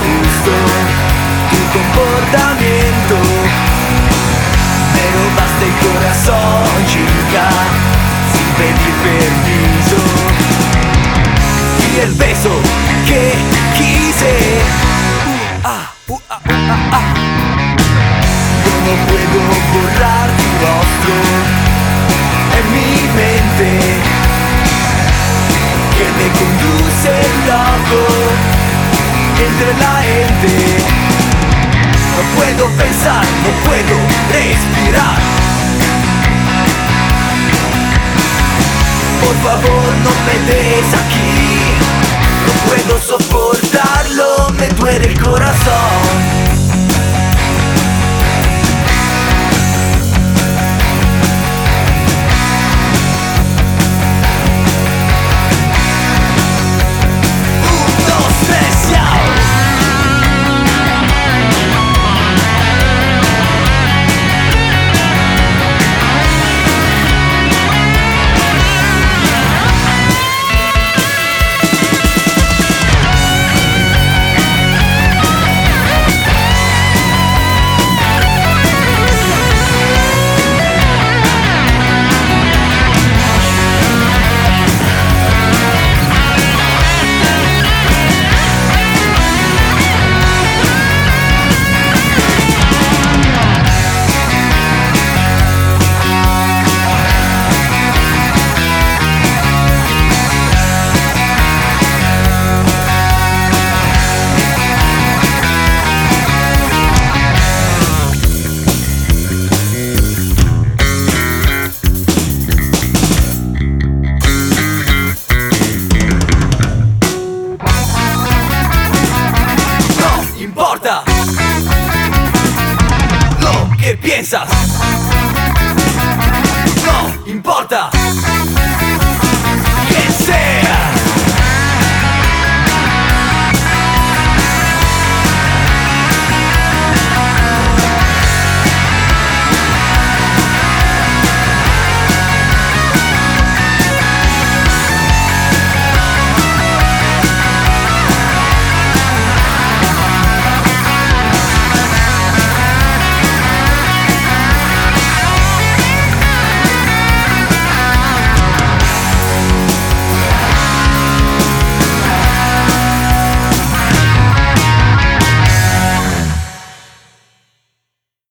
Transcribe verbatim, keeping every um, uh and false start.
gusto tu comportamiento. Me robaste el corazón, chica, sin pedir permiso. Y el beso que quise, uh, ah, uh, ah, uh, ah, ah. Yo no puedo borrar tu rostro en mi mente, que me conduce loco entre la gente. No puedo pensar, no puedo respirar. Por favor, no me des aquí. No puedo soportarlo, me duele el corazón. Lo que piensas.